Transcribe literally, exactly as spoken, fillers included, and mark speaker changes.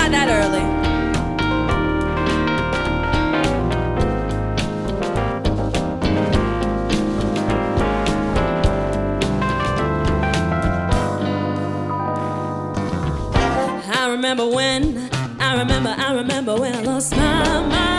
Speaker 1: die that early. I remember when, I remember, I remember when I lost my mind.